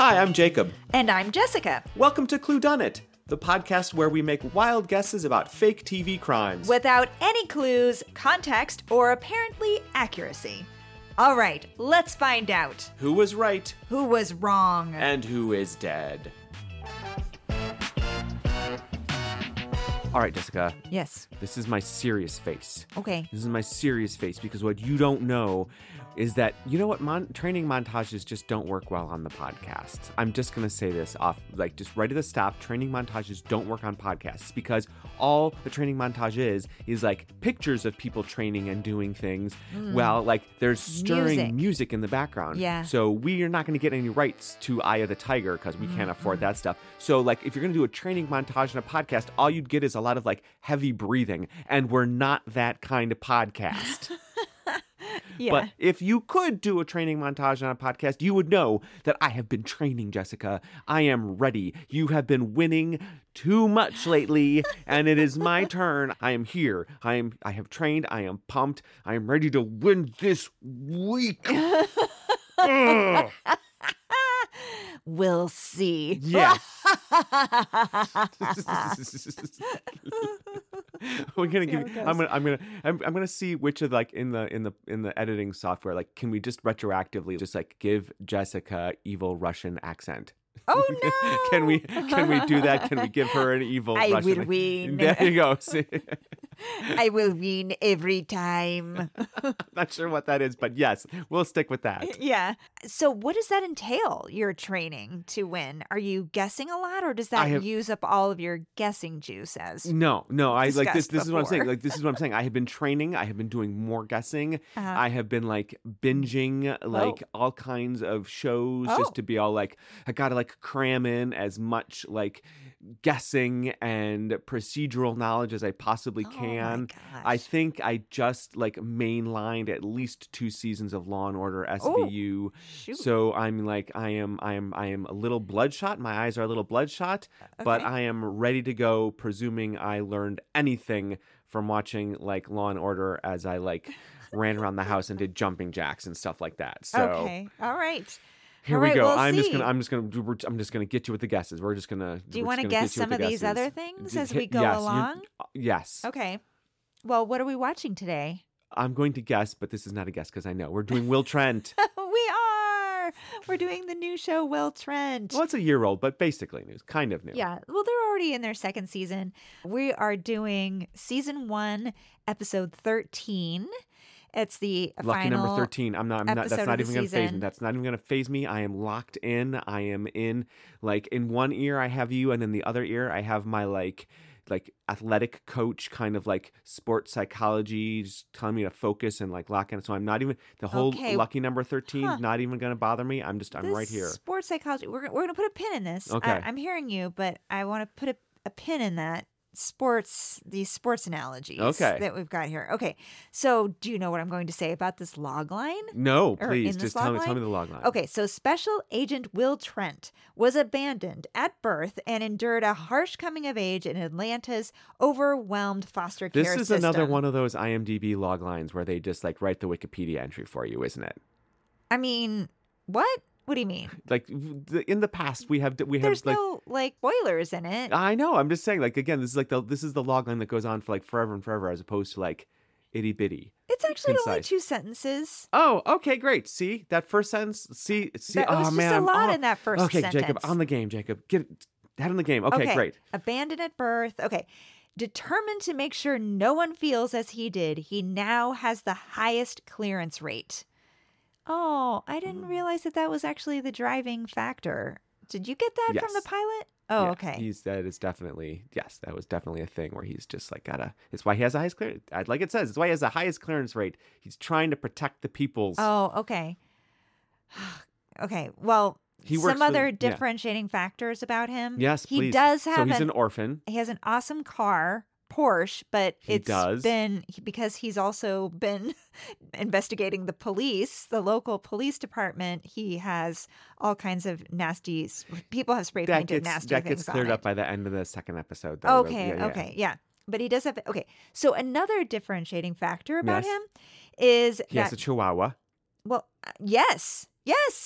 Hi, I'm Jacob. And I'm Jessica. Welcome to Clue Done It, the podcast where we make wild guesses about fake TV crimes. Without any clues, context, or apparently accuracy. All right, let's find out. Who was right Who was wrong? and who is dead? All right, Jessica. Yes. This is my serious face. Okay. This is my serious face because what you don't know is that, you know what, training montages just don't work well on the podcast. I'm just going to say this off, like just right at the stop. Training montages don't work on podcasts because all the training montage is like pictures of people training and doing things. Well, like there's stirring music in the background. Yeah. So we are not going to get any rights to Eye of the Tiger because we can't afford that stuff. So like if you're going to do a training montage in a podcast, all you'd get is a lot of like heavy breathing. And we're not that kind of podcast. Yeah. But if you could do a training montage on a podcast, you would know that I have been training, Jessica. I am ready. You have been winning too much lately, and it is my turn. I am here. I have trained. I am pumped. I am ready to win this week. We'll see. Yeah. We're gonna give. I'm gonna see which of like in the editing software. Like, can we just retroactively just like give Jessica evil Russian accent? Oh no! Can we do that? Can we give her an evil I Russian? will win. There you go. See? I will win every time. Not sure what that is, but yes, we'll stick with that. Yeah. So what does that entail, your training to win? Are you guessing a lot, or does that use up all of your guessing juice as No. I like this. This is what I'm saying. before? Like, this is what I'm saying. I have been training. I have been doing more guessing. I have been like binging like all kinds of shows just to be all like, I gotta like cram in as much like guessing and procedural knowledge as I possibly can. gosh. I think I just like mainlined at least 2 seasons of Law and Order SVU. shoot. So I'm like I am a little bloodshot. My eyes are a little bloodshot, but I am ready to go, presuming I learned anything from watching like Law and Order as I like ran around the house and did jumping jacks and stuff like that. So Okay. All right. here All we right, go. we'll I'm see. just gonna get you with the guesses. We're just gonna. Do you want to guess some of these other things as we go along? Yes. Okay. Well, what are we watching today? I'm going to guess, but this is not a guess because I know we're doing Will Trent. We are. We're doing the new show, Will Trent. Well, it's a year old, but basically new, kind of new. Yeah. Well, they're already in their second season. We are doing season 1, episode 13. It's the Lucky final number 13. I'm not. That's episode not of the even going to phase me. season. That's not even going to phase me. I am locked in. I am in. Like in one ear, I have you, and in the other ear, I have my like athletic coach, kind of like sports psychology, just telling me to focus and like lock in. So I'm not even the whole Okay. lucky number 13. Not even going to bother me. I'm right here. Sports psychology. We're going to put a pin in this. Okay. I'm hearing you, but I want to put a pin in that. These sports analogies that we've got here. Okay. So do you know what I'm going to say about this log line? No, Or please in this just tell log me line? the log line. Okay, so Special Agent Will Trent was abandoned at birth and endured a harsh coming of age in Atlanta's overwhelmed foster care This is system. another one of those IMDb log lines where they just like write the Wikipedia entry for you, isn't it? I mean, what? What do you mean? Like in the past, we have There's like. no like spoilers in it. I know. I'm just saying. Like again, this is the log line that goes on for like forever and forever, as opposed to like itty bitty. It's actually only concise. 2 sentences. Oh, okay, great. See that first sentence. See. That Oh was man, just a lot oh. in that first Okay, sentence. Jacob, on the game. Jacob, get head on the game. Okay, great. Abandoned at birth. Okay. Determined to make sure no one feels as he did, he now has the highest clearance rate. Oh, I didn't realize that was actually the driving factor. Did you get that from the Yes. pilot? Oh, Yeah, okay. that is definitely, yes, that was definitely a thing where he's just like it's why he has the highest clearance. Like it says, it's why he has the highest clearance rate. He's trying to protect the people's. Oh, okay. Okay. Well, He works some other for- yeah. differentiating factors about him. Yes, he please. does So have he's an orphan. he has an awesome car, Porsche, but He does. because he's also been investigating the local police department. He has all kinds of nasty people have spray painted nasty That things gets on cleared it. up by the end of the second episode. Though. Okay, yeah. But he does have okay. So another differentiating factor about Yes. him is He has a Chihuahua. well, yes.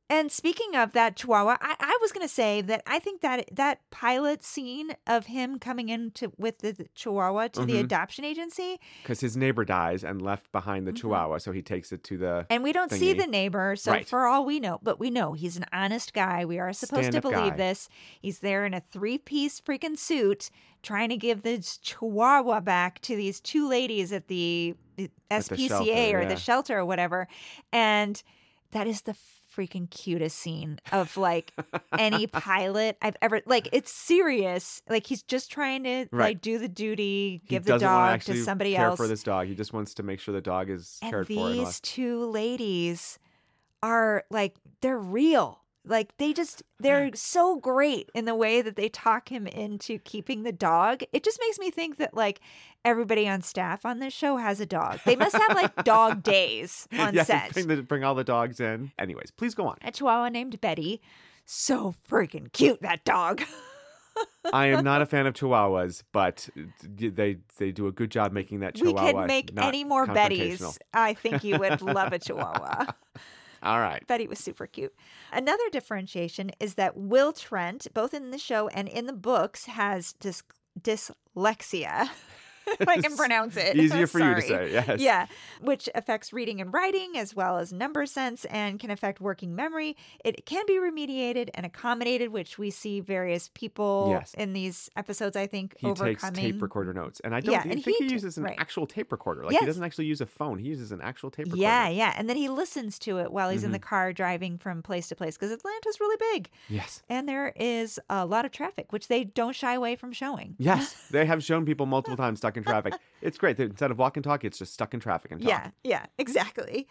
And speaking of that Chihuahua, I was going to say that I think that pilot scene of him coming with the Chihuahua to the adoption agency. Because his neighbor dies and left behind the Chihuahua, so he takes it to the And we don't see thingy. the neighbor, so Right. for all we know, but we know he's an honest guy. We are supposed to Stand-up believe guy. this. He's there in a 3-piece freaking suit trying to give this Chihuahua back to these two ladies at the SPCA shelter, or yeah. the shelter or whatever. And that is the freaking cutest scene of like any pilot I've ever, like, it's serious. Like, he's just trying to Right. like do the duty, He give the doesn't want to dog actually to somebody care else. for this dog. He just wants to make sure the dog is And cared for. And all these two ladies are like, they're real. Like, they're so great in the way that they talk him into keeping the dog. It just makes me think that like everybody on staff on this show has a dog. They must have like dog days on yeah, set. bring all the dogs in. Anyways, please go on. A Chihuahua named Betty. So freaking cute, that dog. I am not a fan of Chihuahuas, but they do a good job making that We Chihuahua could make not any more confrontational. Bettys. I think you would love a Chihuahua. All right. Betty was super cute. Another differentiation is that Will Trent, both in the show and in the books, has dyslexia. If I can pronounce it. Easier for you to Sorry. say, yes. Yeah, which affects reading and writing as well as number sense and can affect working memory. It can be remediated and accommodated, which we see various people Yes. in these episodes, I think, He overcoming. takes tape recorder notes. And I don't Yeah, think and he he uses an right. actual tape recorder. Like, Yes. he doesn't actually use a phone. He uses an actual tape recorder. Yeah. And then he listens to it while he's in Mm-hmm. the car driving from place to place because Atlanta's really big. Yes. And there is a lot of traffic, which they don't shy away from showing. Yes. They have shown people multiple times stuck in traffic. It's great. Instead of walk and talk, it's just stuck in traffic and talk. Yeah, exactly.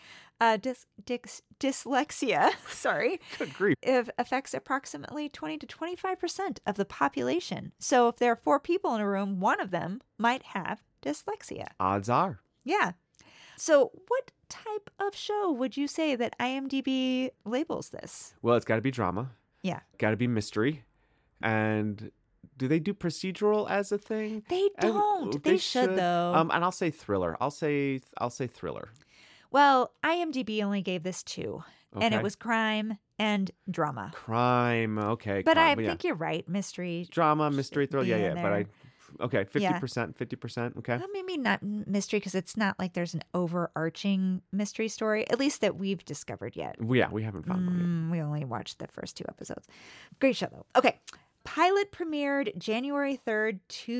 Dyslexia, sorry, Good grief. it affects approximately 20 to 25% of the population. So if there are 4 people in a room, one of them might have dyslexia. Odds are. Yeah. So what type of show would you say that IMDb labels this? Well, it's got to be drama. Yeah. Got to be mystery. And do they do procedural as a thing? They don't. They should, though. And I'll say thriller. I'll say thriller. Well, IMDb only gave this 2, and it Okay. was crime and drama. Crime. Okay. But I crime, yeah. think you're right. Mystery. Drama, mystery, should thriller. be Yeah, in yeah. But there. okay, 50%, Yeah. 50%. Okay. Well, maybe not mystery because it's not like there's an overarching mystery story, at least that we've discovered yet. Yeah, we haven't found one We only watched the first 2 episodes. Great show, though. Okay. Pilot premiered January 3rd,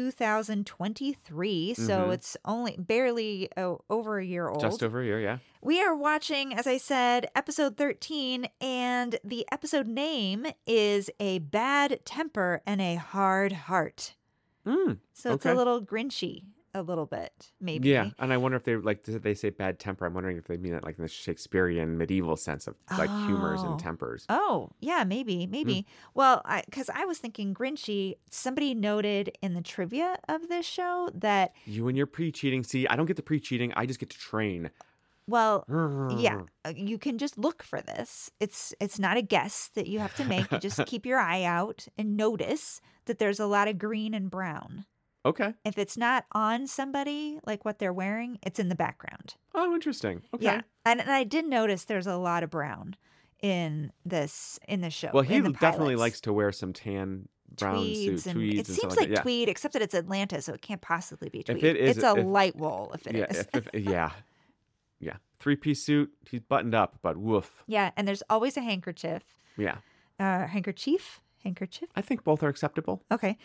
2023. So it's only barely over a year yet. old. Just over a year, yeah. We are watching, as I said, episode 13, and the episode name is A Bad Temper and a Hard Heart. Mm, So it's a okay. little grinchy, a little bit, maybe. Yeah, and I wonder if they say bad temper. I'm wondering if they mean it like in the Shakespearean medieval sense of like humors Oh. and tempers. Oh, yeah, maybe. Well, because I was thinking grinchy, somebody noted in the trivia of this show that, You and your pre-cheating. See, I don't get the pre-cheating. I just get to train. well, yeah, you can just look for this. It's not a guess that you have to make. You just keep your eye out and notice that there's a lot of green and brown. Okay. If it's not on somebody, like what they're wearing, it's in the background. Oh, interesting. Okay. Yeah. And I did notice there's a lot of brown in the show. Well, he in the definitely pilots. likes to wear some tan brown tweeds suit, and tweeds, it and seems stuff like that. tweed, except that it's Atlanta, so it can't possibly be tweed. it is- it's a if- light wool if it Yeah, is. yeah, yeah. 3-piece suit. He's buttoned up, but woof. Yeah, and there's always a handkerchief. Yeah. Handkerchief. I think both are acceptable. Okay.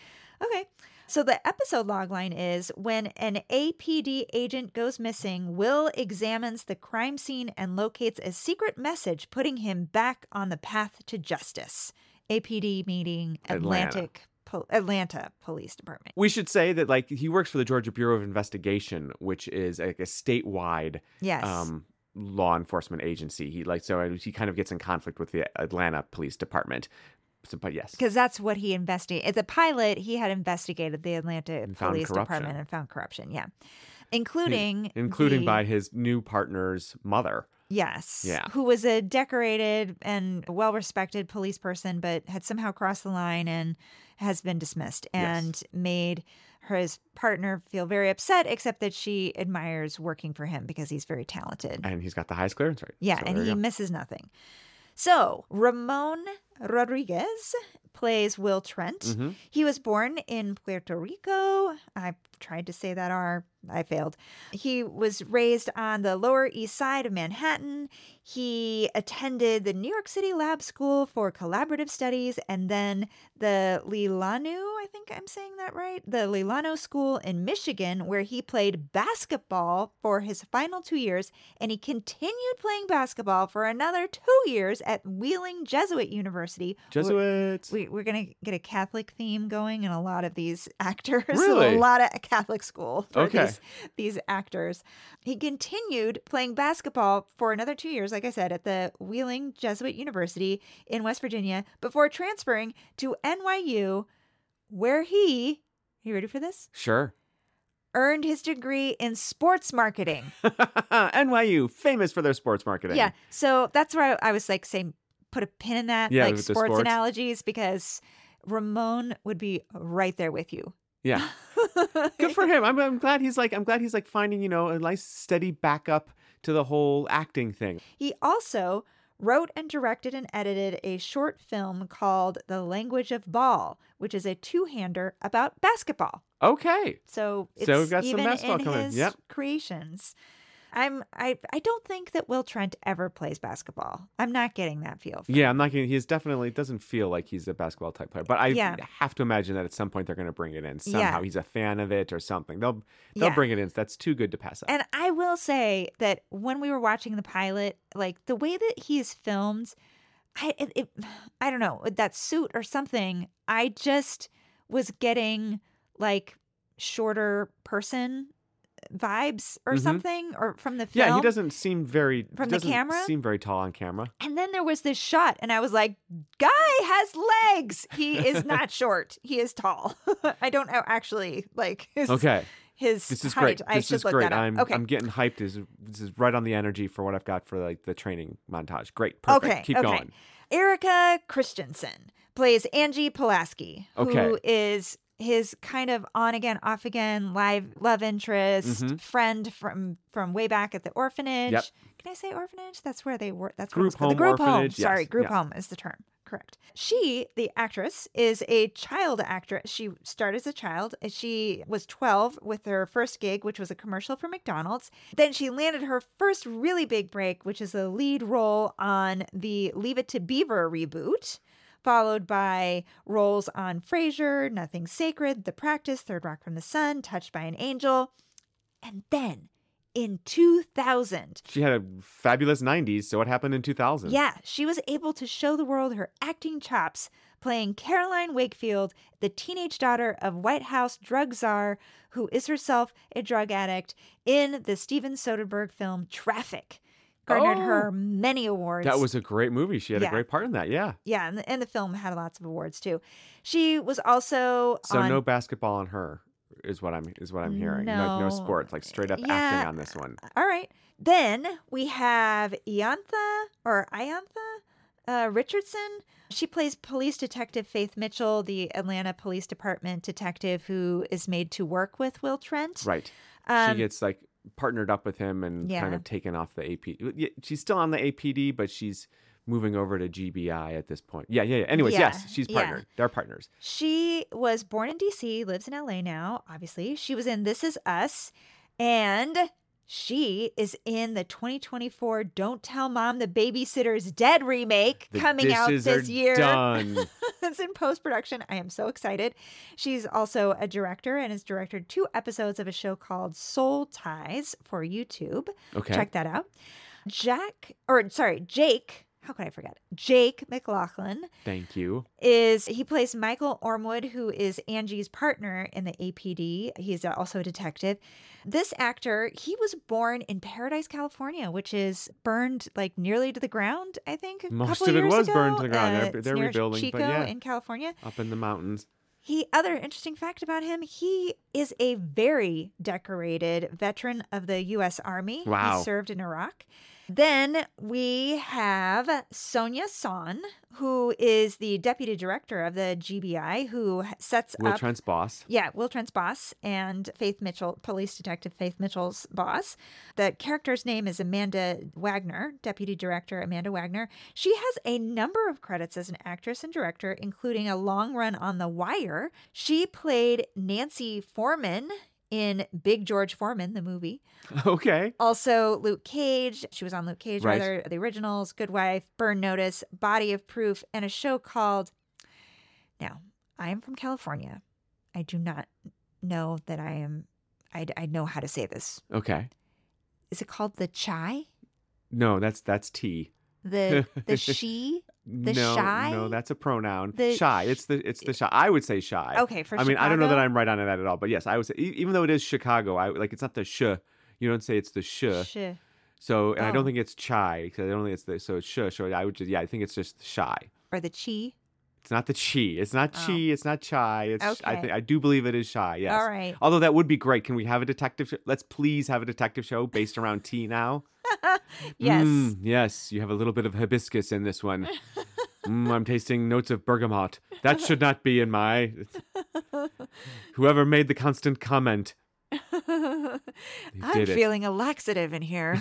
So the episode logline is when an APD agent goes missing, Will examines the crime scene and locates a secret message putting him back on the path to justice. APD meaning Atlanta. Atlanta Police Department. We should say that like he works for the Georgia Bureau of Investigation, which is like a statewide Yes. law enforcement agency. He kind of gets in conflict with the Atlanta Police Department. So, but yes. Because that's what he investigated. As a pilot, he had investigated the Atlanta found Police corruption. Department and found corruption. Yeah. Including by his new partner's mother. Yes. Yeah. Who was a decorated and well-respected police person, but had somehow crossed the line and has been dismissed and made his partner feel very upset, except that she admires working for him because he's very talented. And he's got the highest clearance rate. Yeah, So and there you he go. misses nothing. So, Ramon Rodriguez plays Will Trent. Mm-hmm. He was born in Puerto Rico. I tried to say that R. I failed. He was raised on the Lower East Side of Manhattan. He attended the New York City Lab School for Collaborative Studies and then the Lilanu, I think I'm saying that right, the Lilano School in Michigan, where he played basketball for his final 2 years, and he continued playing basketball for another 2 years at Wheeling Jesuit University. Jesuits. We're going to get a Catholic theme going in a lot of these actors. Really? A lot of Catholic school for Okay. these actors. He continued playing basketball for another 2 years, like I said, at the Wheeling Jesuit University in West Virginia before transferring to NYU, where you ready for this? Sure. Earned his degree in sports marketing. NYU, famous for their sports marketing. Yeah. So that's where I was like saying, put a pin in that, Yeah, like with the sports sports. analogies, because Ramon would be right there with you. Yeah. Good for him. I'm glad he's like finding, a nice steady backup to the whole acting thing. He also wrote and directed and edited a short film called The Language of Ball, which is a two-hander about basketball. Okay. So it's So we've got some even basketball in coming. his Yep. creations. I don't think that Will Trent ever plays basketball. I'm not getting that feel. Yeah, I'm not getting. He's definitely doesn't feel like he's a basketball type player, but I Yeah. have to imagine that at some point they're going to bring it in somehow. Yeah. He's a fan of it or something. They'll Yeah. bring it in. That's too good to pass up. And I will say that when we were watching the pilot, like the way that he is filmed, I don't know, that suit or something, I just was getting like shorter person vibes or Mhm. something, or from the film. Yeah, he doesn't seem very From the doesn't camera? Seem very tall on camera. And then there was this shot, and I was like, guy has legs. He is not short. He is tall. I don't know, actually, like his, Okay, his this is height. great. I This should is look great. that up. Okay. I'm getting hyped. This is right on the energy for what I've got for like the training montage. Great, perfect. Okay, Keep okay. going. Erica Christensen plays Angie Pulaski, who Okay. is his kind of on again, off again love interest, Mhm. friend from way back at the orphanage. Yep. Can I say orphanage? That's where they were. That's Group what it's called. The home, group home. orphanage, Sorry, yes, group yeah. home is the term. Correct. She, the actress, is a child actress. She started as a child. She was 12 with her first gig, which was a commercial for McDonald's. Then she landed her first really big break, which is a lead role on the Leave It to Beaver reboot, followed by roles on Frasier, Nothing Sacred, The Practice, Third Rock from the Sun, Touched by an Angel. And then in 2000, She had a fabulous 90s. So what happened in 2000? yeah, she was able to show the world her acting chops, playing Caroline Wakefield, the teenage daughter of White House drug czar who is herself a drug addict, in the Steven Soderbergh film Traffic. Garnered Oh. her many awards. That was a great movie. She had Yeah. a great part in that. Yeah. Yeah, and the film had lots of awards too. She was also So on no basketball on her is what I'm hearing. No No. sports, like straight up Yeah. acting on this one. All right. Then we have Iantha Richardson. She plays police detective Faith Mitchell, the Atlanta Police Department detective who is made to work with Will Trent. Right. Um, She gets like partnered up with him and kind Yeah. of taken off the AP. Yeah, she's still on the APD, but she's moving over to GBI at this point. Yeah. Anyways, Yeah, yes, she's yeah. partnered. They're partners. She was born in DC, lives in LA now, obviously. She was in This Is Us, and she is in the 2024 Don't Tell Mom the Babysitter's Dead remake The coming out dishes this are year. Done. It's in post-production. I am so excited. She's also a director and has directed 2 episodes of a show called Soul Ties for YouTube. Okay. Check that out. Jake, how could I forget? Jake McLaughlin Thank you. he plays Michael Ormwood, who is Angie's partner in the APD. He's also a detective. This actor, he was born in Paradise, California, which is burned like nearly to the ground, I think. A Most couple of it years was ago. burned to the ground. They're It's near rebuilding, Chico but yeah. in California. Up in the mountains. Other interesting fact about him, he is a very decorated veteran of the U.S. Army. Wow. He served in Iraq. Then we have Sonia Son, who is the deputy director of the GBI, who sets Will up... Trent's boss. Yeah, Will Trent's boss and Faith Mitchell, police detective Faith Mitchell's boss. The character's name is Amanda Wagner, deputy director Amanda Wagner. She has a number of credits as an actress and director, including a long run on The Wire. She played Nancy Foreman in Big George Foreman, the movie. Okay. Also, Luke Cage. She was on Luke Cage, Right. rather, the originals, Good Wife, Burn Notice, Body of Proof, and a show called... Now, I am from California. I do not know that I know how to say this. Okay. Is it called The Chai? No, that's tea. The she? The no, shy? No, that's a pronoun. The Shy. It's the shy. I would say shy. Okay, for I mean, I don't know Chicago? that I'm right on that at all, but yes, I would say even though it is Chicago, it's not the sh. You don't say it's the sh. Sh. So, and I Oh. don't think it's chai because I don't think it's the so it's sh. So I would just I think it's just shy. Or the chi? It's not the chi. It's not chi. It's not chai. It's Okay. I do believe it is shy. Yes. All right. Although that would be great. Can we have a detective? Let's please have a detective show based around tea now. Yes. Yes, you have a little bit of hibiscus in this one. I'm tasting notes of bergamot. That should not be in my. Whoever made the constant comment. I'm did it. feeling a laxative in here.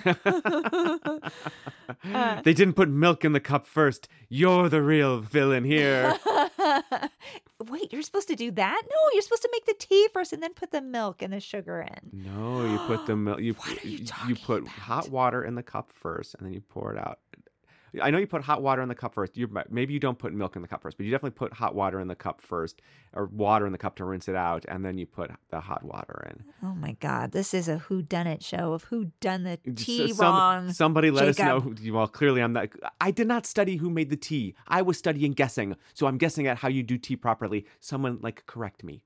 They didn't put milk in the cup first. You're the real villain here. Wait, you're supposed to do that? No, you're supposed to make the tea first and then put the milk and the sugar in. No, you put the milk. What are you you talking put about? hot water in the cup first, and then you pour it out. I know you put hot water in the cup first. Maybe you don't put milk in the cup first, but you definitely put hot water in the cup first, or water in the cup to rinse it out, and then you put the hot water in. Oh my God, this is a whodunit show of who done the tea Some- wrong. Somebody let us know. Jacob. Well, clearly I'm not. I did not study who made the tea. I was studying guessing, so I'm guessing at how you do tea properly. Someone correct me.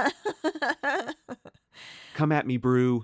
Come at me, brew.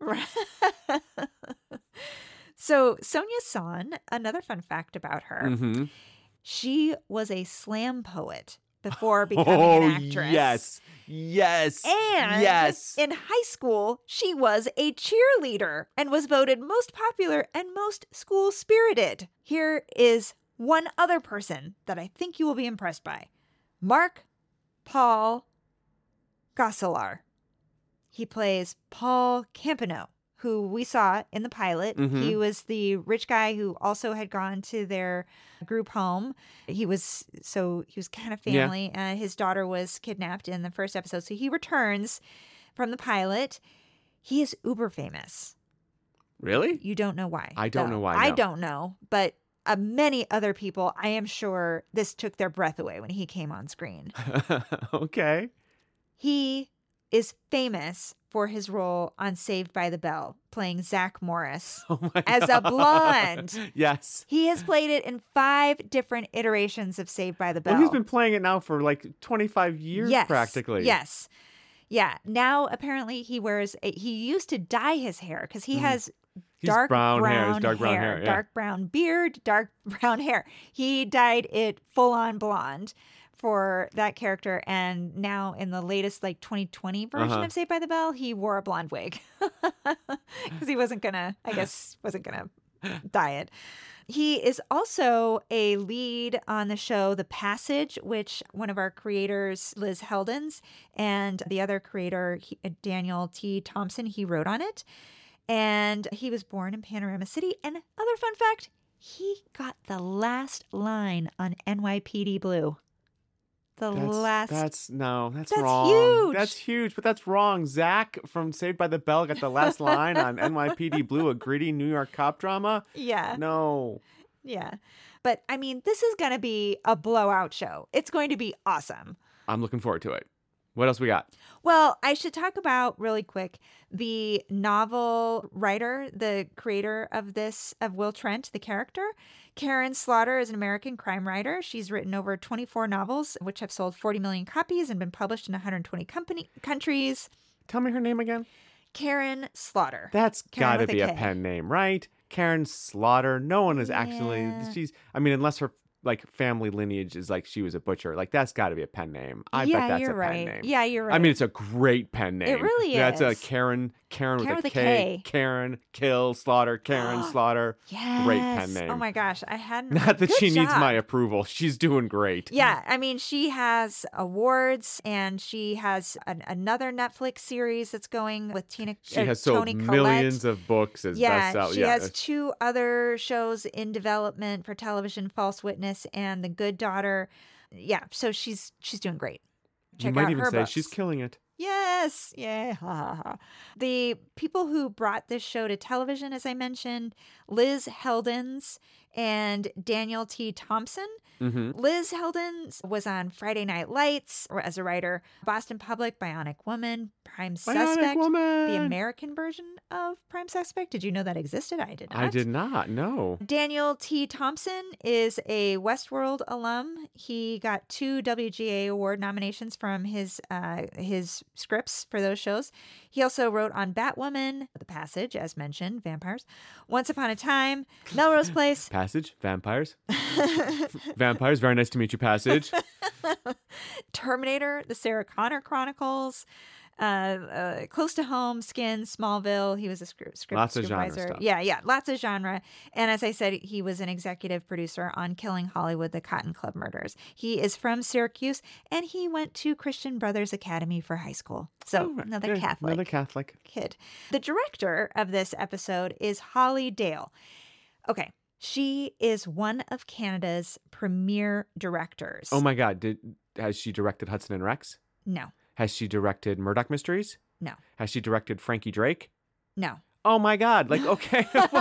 So Sonia Son, another fun fact about her, Mm-hmm. she was a slam poet before becoming an actress. Yes. And yes. in high school, she was a cheerleader and was voted most popular and most school spirited. Here is one other person that I think you will be impressed by. Mark Paul Gosselaar. He plays Paul Campano, who we saw in the pilot. Mhm. He was the rich guy who also had gone to their group home. He was kind of Yeah. family. His daughter was kidnapped in the first episode. So he returns from the pilot. He is uber famous. Really? You don't know why. I don't though. know why, I no. don't know. But many other people, I am sure this took their breath away when he came on screen. Okay. He is famous for his role on Saved by the Bell, playing Zach Morris. Oh my As a God. blonde. Yes. He has played it in 5 different iterations of Saved by the Bell. Well, he's been playing it now for 25 years Yes, practically. Yes. Yeah. Now, apparently, he used to dye his hair because he has He's dark brown hair. He's brown dark brown hair. Yeah. dark brown beard, dark brown hair. He dyed it full on blonde for that character, and now in the latest 2020 version Uh-huh. of Saved by the Bell, he wore a blonde wig because he wasn't gonna dye it. He is also a lead on the show The Passage, which one of our creators, Liz Heldens, and the other creator, Daniel T. Thompson, he wrote on it. And he was born in Panorama City. And other fun fact, he got the last line on NYPD Blue. That's That's wrong. huge. That's huge, but that's wrong. Zach from Saved by the Bell got the last line on NYPD Blue, a gritty New York cop drama. Yeah. No. Yeah. But I mean, this is going to be a blowout show. It's going to be awesome. I'm looking forward to it. What else we got? Well, I should talk about really quick the novel writer, the creator of Will Trent, the character. Karen Slaughter is an American crime writer. She's written over 24 novels, which have sold 40 million copies and been published in 120 countries. Tell me her name again. Karen Slaughter. That's Karen got to with a be a K. pen name, right? Karen Slaughter. No one is actually. Yeah. Unless her like family lineage is like she was a butcher. Like that's got to be a pen name. I yeah, bet that's you're a right. pen name. Yeah, you're right. I mean, it's a great pen name. It really That's a is. Karen with with a a K. K. Karen, kill, slaughter, Karen, slaughter. Yes. Great pen name. Oh my gosh, I hadn't. Not that Good she needs job. my approval. She's doing great. Yeah, I mean, she has awards, and she has another Netflix series that's going with She has sold Toni Collette. millions of books as bestseller. She has 2 other shows in development for television: False Witness and The Good Daughter. Yeah, so she's doing great. You Check might out even her say books. she's killing it. Yes. Yeah. Ha, ha, ha. The people who brought this show to television, as I mentioned, Liz Heldens and Daniel T. Thompson. Mm-hmm. Liz Heldens was on Friday Night Lights as a writer, Boston Public, Bionic Woman, Prime Suspect, Woman. the American version of Prime Suspect. Did you know that existed? I did not. I did not. No. Daniel T. Thompson is a Westworld alum. He got 2 WGA Award nominations from his scripts for those shows. He also wrote on Batwoman, The Passage, as mentioned, vampires, Once Upon a Time, Melrose Place, Passage, vampires. Vampires, very nice to meet you, Passage. Terminator, The Sarah Connor Chronicles, Close to Home, Skin, Smallville. He was a script Lots of genre supervisor. stuff. Yeah, lots of genre. And as I said, he was an executive producer on Killing Hollywood, The Cotton Club Murders. He is from Syracuse, and he went to Christian Brothers Academy for high school. So another Catholic. Another Catholic. Kid. The director of this episode is Holly Dale. Okay. She is one of Canada's premier directors. Oh my God. Has she directed Hudson and Rex? No. Has she directed Murdoch Mysteries? No. Has she directed Frankie Drake? No. Oh my God. Like, okay.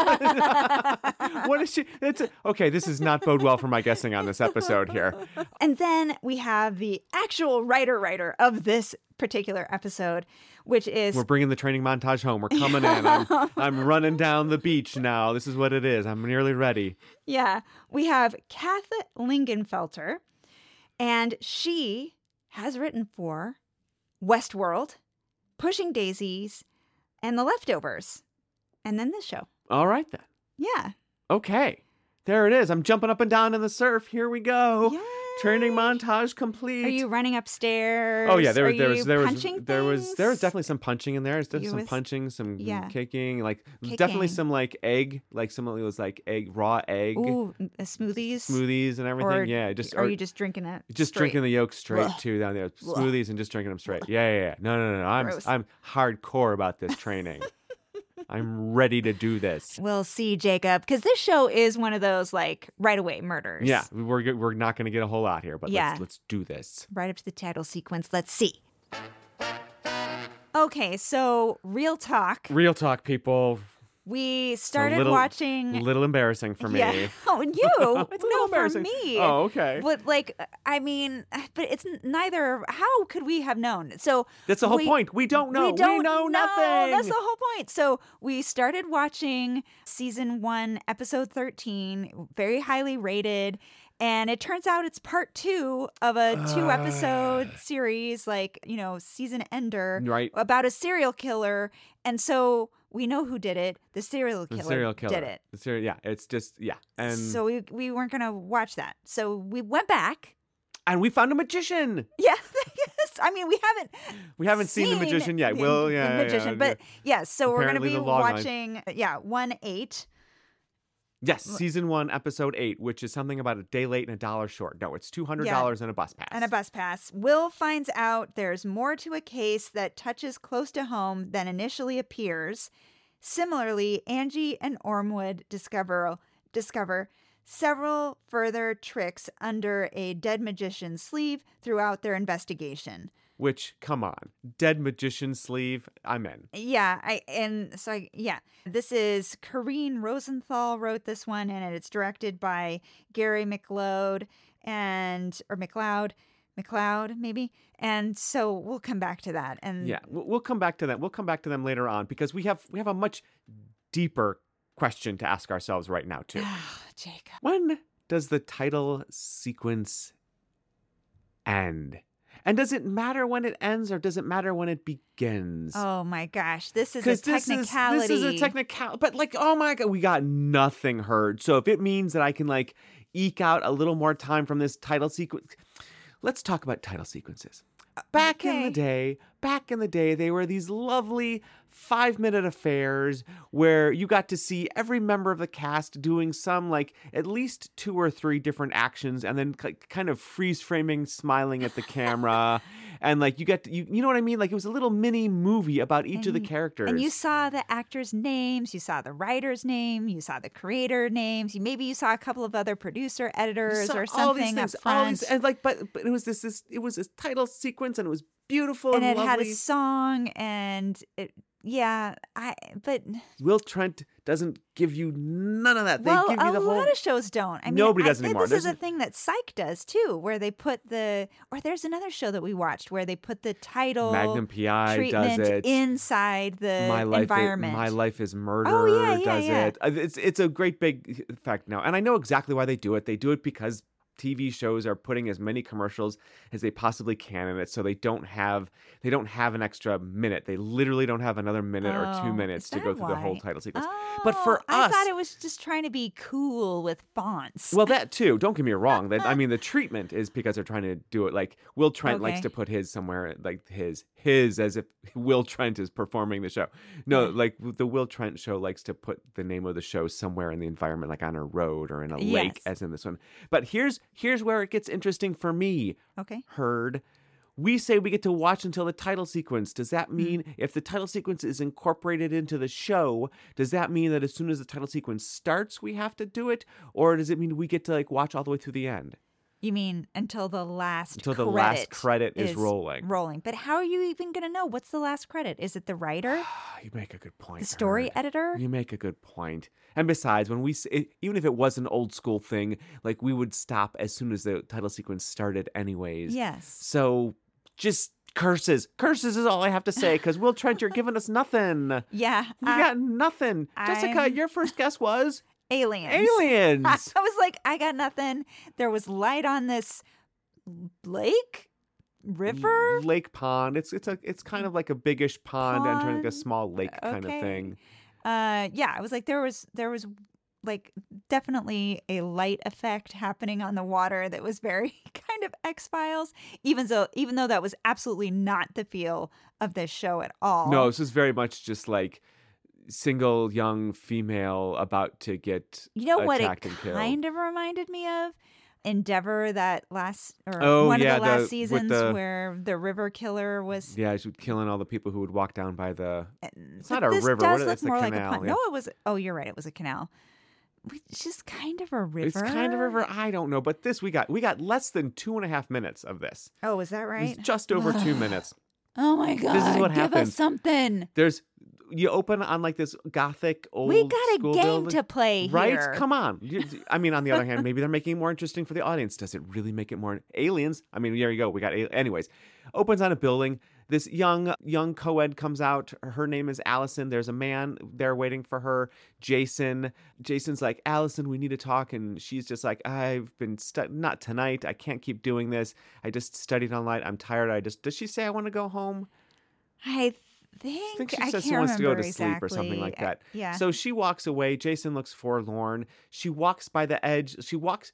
What is she? Okay, this is not bode well for my guessing on this episode here. And then we have the actual writer of this particular episode, which is... We're bringing the training montage home. We're coming in. I'm running down the beach now. This is what it is. I'm nearly ready. Yeah. We have Kath Lingenfelter, and she has written for Westworld, Pushing Daisies, and The Leftovers. And then this show. All right, then. Yeah. Okay. There it is. I'm jumping up and down in the surf. Here we go. Yay. Training montage complete. Are you running upstairs? Oh yeah, there was punching definitely some punching in there. There's definitely some punching, some kicking, definitely some like egg, like some of it was like raw egg. Ooh, smoothies and everything. Or are you just drinking it? Just straight? drinking the yolk straight Ugh. too down there. Ugh. Smoothies and just drinking them straight. Yeah. No. Gross. I'm hardcore about this training. I'm ready to do this. We'll see, Jacob, because this show is one of those like right away murders. Yeah, we're not going to get a whole lot here, but let's do this. Right up to the title sequence. Let's see. Okay, so real talk. Real talk, people. We started watching. A little embarrassing for me. Yeah. Oh, and you? It's a little embarrassing. For me. Oh, okay. But but it's neither. How could we have known? So that's the whole point. We don't know. We know nothing. That's the whole point. So we started watching season 1, episode 13, very highly rated. And it turns out it's part 2 of a 2-episode series, season ender, right, about a serial killer. And so we know who did it. The serial killer did it. It's just, And so we weren't going to watch that. So we went back. And we found a magician. Yeah. I mean, we haven't seen the magician yet. Magician. But yes, so apparently we're going to be watching, 1-8. Yes, season 1, episode 8, which is something about a day late and $1 short. No, it's $200 and a bus pass. And a bus pass. Will finds out there's more to a case that touches close to home than initially appears. Similarly, Angie and Ormwood discover several further tricks under a dead magician's sleeve throughout their investigation. Which, come on, dead magician sleeve, I'm in. Yeah, This is Corrine Rosenthal wrote this one, and it's directed by Gary McLeod McLeod maybe. And so we'll come back to that. And yeah, we'll come back to that. We'll come back to them later on because we have a much deeper question to ask ourselves right now too. Jacob, when does the title sequence end? And does it matter when it ends or does it matter when it begins? Oh my gosh, this is a technicality. This is a technicality. But oh my God, we got nothing heard. So if it means that I can eke out a little more time from this title sequence. Let's talk about title sequences. Back in the day, they were these lovely 5-minute affairs where you got to see every member of the cast doing some, like, at least 2 or 3 different actions, and then kind of freeze framing, smiling at the camera. And like you know what I mean? Like it was a little mini movie about each of the characters. And you saw the actors' names, you saw the writer's name, you saw the creator names. Maybe you saw a couple of other producer, editors, or something up front. And like, but it was it was this title sequence, and it was beautiful and it lovely. Had a song, and but Will Trent doesn't give you none of that. They give you the whole. A lot of shows don't. I mean, nobody does anymore. This is a thing that Psych does too, where they put or there's another show that we watched where they put the title Magnum PI treatment does it inside the environment. My Life is Murder does it. It's a great big effect now, and I know exactly why they do it. They do it because TV shows are putting as many commercials as they possibly can in it, so they don't have an extra minute. They literally don't have another minute or 2 minutes to go through the whole title sequence. But for us, I thought it was just trying to be cool with fonts. Well, that too. Don't get me wrong. I mean, the treatment is because they're trying to do it like Will Trent likes to put his somewhere, like his as if Will Trent is performing the show. No, like the Will Trent show likes to put the name of the show somewhere in the environment, like on a road or in a lake, as in this one. But here's where it gets interesting for me. Okay. Heard. We say we get to watch until the title sequence. Does that mean if the title sequence is incorporated into the show, does that mean that as soon as the title sequence starts, we have to do it? Or does it mean we get to like watch all the way through the end? You mean until the last credit is rolling. But how are you even going to know what's the last credit? Is it the writer? You make a good point. The story editor? You make a good point. And besides, when even if it was an old school thing, like we would stop as soon as the title sequence started anyways. Yes. So just curses. Curses is all I have to say, because Will Trent, you're giving us nothing. Yeah. You got nothing. Jessica, your first guess was? Aliens. I was like, I got nothing. There was light on this lake, river, lake pond. It's kind of like a biggish pond entering like a small lake kind of thing. I was like, there was like definitely a light effect happening on the water that was very kind of X-Files, even though that was absolutely not the feel of this show at all. No, this is very much just like single young female about to get what it killed. Kind of reminded me of Endeavor, that one of the last seasons where the river killer was she was killing all the people who would walk down by the it's not a this river does what look is the more canal like a no it was you're right, it was a canal. It's just kind of a river. It's kind of a river. I don't know, but this we got less than 2.5 minutes of this. Oh, is that right? It's just over 2 minutes. Oh my god! This is what happens. Give us something. You open on like this gothic old. We got a game building. to play right? here. Come on. I mean, on the other hand, maybe they're making it more interesting for the audience. Does it really make it more aliens? I mean, there you go. We got anyways. Opens on a building. This young co-ed comes out. Her name is Allison. There's a man there waiting for her, Jason. Jason's like, Allison, we need to talk. And she's just like, I've been not tonight. I can't keep doing this. I just studied all night. I'm tired. Does she say I want to go home? I think she I says can't she wants to go to exactly. sleep or something like that. Yeah. So she walks away. Jason looks forlorn. She walks by the edge. She walks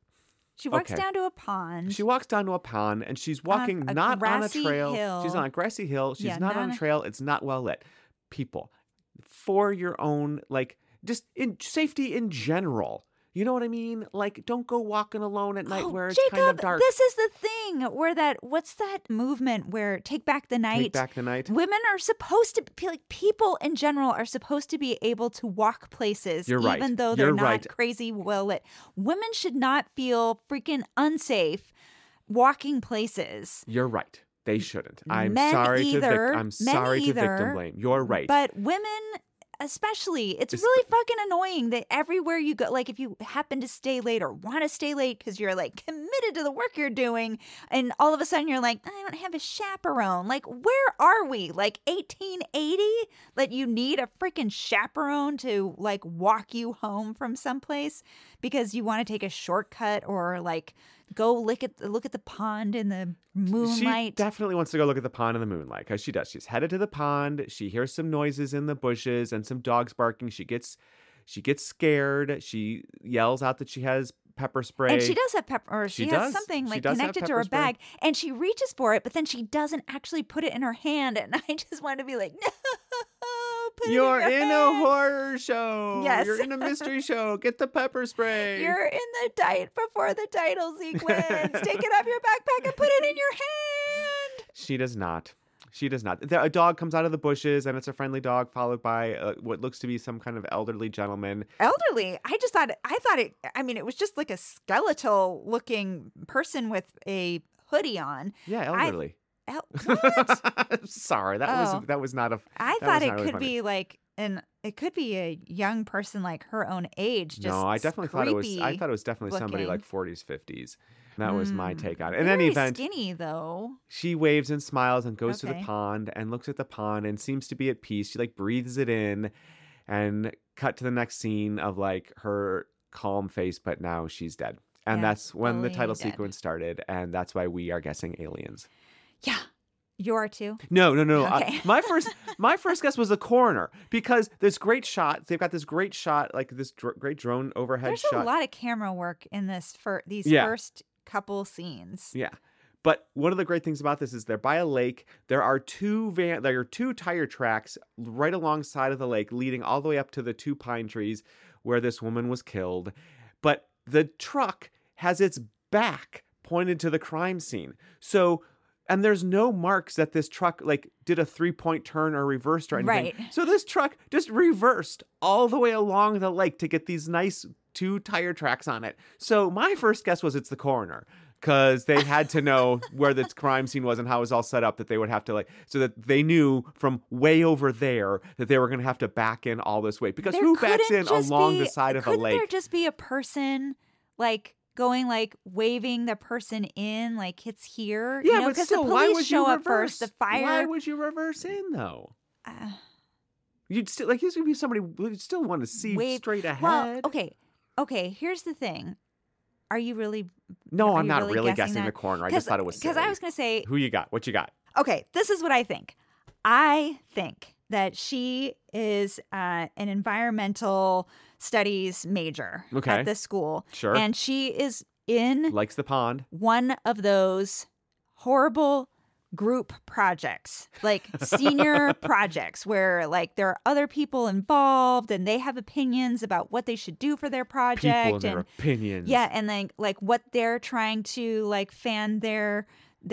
down to a pond. She walks down to a pond, and she's walking not on a trail. Hill. She's on a grassy hill. She's not on a trail. It's not well lit. People, for your own, like, just in safety in general. You know what I mean? Like, don't go walking alone at night where it's Jacob, kind of dark. This is the thing where what's that movement where Take Back the Night? Take Back the Night. Women are supposed to be, like, people in general are supposed to be able to walk places. You're right. Even though they're not crazy well lit. Women should not feel freaking unsafe walking places. You're right. They shouldn't. I'm Men sorry either. to victim blame. You're right. But women especially, it's really fucking annoying that everywhere you go, like if you happen to stay late or want to stay late because you're like committed to the work you're doing, and all of a sudden you're like, I don't have a chaperone. Like, where are we? Like 1880? That you need a freaking chaperone to like walk you home from someplace because you want to take a shortcut or like go look at the pond in the moonlight. She definitely wants to go look at the pond in the moonlight, because she does. She's headed to the pond. She hears some noises in the bushes and some dogs barking. She gets scared. She yells out that she has pepper spray. And she does have pepper, or She she has does. something She like does have connected to pepper her spray. bag, and she reaches for it, but then she doesn't actually put it in her hand. And I just want to be like, no, put You're it in, in your a hand. horror show. Yes. You're in a mystery show. Get the pepper spray. You're in the before the title sequence. Take it out of your backpack and put it in your hand. She does not. She does not. A dog comes out of the bushes, and it's a friendly dog, followed by what looks to be some kind of elderly gentleman. Elderly. I mean, it was just like a skeletal looking person with a hoodie on. Yeah, elderly. What? Sorry, that was not a. I that thought was it not really could funny. be like it could be a young person like her own age. Just No, I definitely thought it was. I creepy thought it was definitely somebody looking. like 40s, 50s. That was my take on it. In Very any event, skinny though. she waves and smiles and goes to the Okay. pond and looks at the pond and seems to be at peace. She like breathes it in, and cut to the next scene of like her calm face, but now she's dead. And Yeah, that's when the fully title dead. sequence started, and that's why we are guessing aliens. Yeah, you are too. No. Okay. My first guess was the coroner, because this great shot. They've got this great shot, like this great drone overhead There's shot. a lot of camera work in this for these Yeah. first couple scenes. Yeah. But one of the great things about this is they're by a lake. There are two tire tracks right alongside of the lake, leading all the way up to the two pine trees where this woman was killed. But the truck has its back pointed to the crime scene. So, and there's no marks that this truck like did a 3-point turn or reversed or anything. Right. So this truck just reversed all the way along the lake to get these nice 2 tire tracks on it. So my first guess was it's the coroner, because they had to know where the crime scene was and how it was all set up, that they would have to so that they knew from way over there that they were going to have to back in all this way. Because There who backs couldn't in just along be- the side of a couldn't lake? there just be a person like going like waving the person in like it's here? Yeah, you know, but 'cause still, the why police would show you up reverse? first. The fire. Why would you reverse in though? Uh, You'd still like this would be somebody who'd still want to see wave- straight ahead. Well, okay. Here's the thing. Are you really? No, are I'm you not really guessing that? the coroner. I just thought it was because silly. I was going to say, Who you got? What you got? okay, this is what I think. I think that she is an environmental studies major Okay. at this school. Sure. And she is in Likes the pond. one of those horrible group projects, like senior projects where like there are other people involved and they have opinions about what they should do for their project. People and their opinions. Yeah, and like what they're trying to like fan their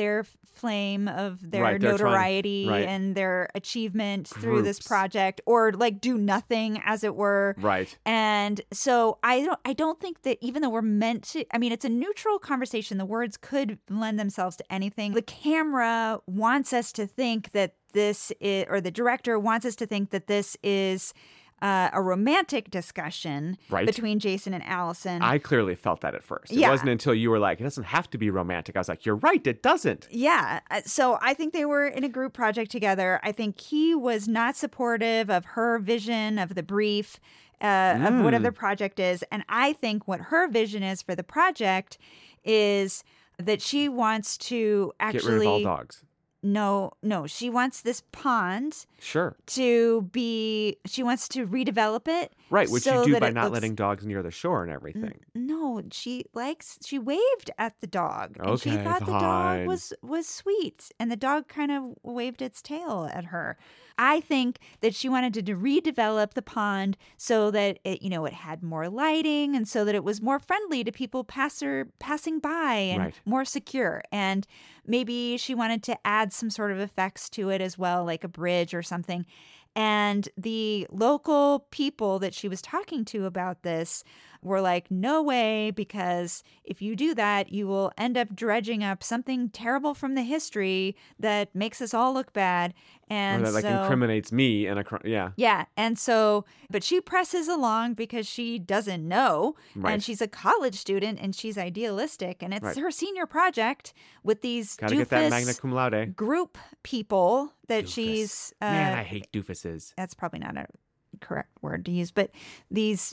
flame of their Right, they're trying- notoriety right. and their achievement through this Groups. project, or like do nothing, as it were. Right. And so I don't think that, even though we're meant to, I mean, it's a neutral conversation. The words could lend themselves to anything. The camera wants us to think that this is, or the director wants us to think that this is a romantic discussion Right. between Jason and Allison. I clearly felt that at first. It Yeah. wasn't until you were like, it doesn't have to be romantic. I was like, you're right, it doesn't. Yeah. So I think they were in a group project together. I think he was not supportive of her vision of the brief, of whatever the project is. And I think what her vision is for the project is that she wants to actually. Get rid of all dogs. No, she wants this pond Sure. to be, she wants to redevelop it. Right, which so you do that by it not looks- letting dogs near the shore and everything. No, she waved at the dog. And she Okay, thought the dog fine. was sweet. And the dog kind of waved its tail at her. I think that she wanted to redevelop the pond so that it, it had more lighting, and so that it was more friendly to people passing by, and Right. more secure. And maybe she wanted to add some sort of effects to it as well, like a bridge or something. And the local people that she was talking to about this were like, no way, because if you do that, you will end up dredging up something terrible from the history that makes us all look bad. And Or that so, incriminates me in a crime. Yeah. yeah. And so, but she presses along because she doesn't know. Right. And she's a college student and she's idealistic. And it's Right. her senior project with these Gotta get that doofus magna cum laude. group people that Doofus. she's. Man, I hate doofuses. That's probably not a correct word to use, but these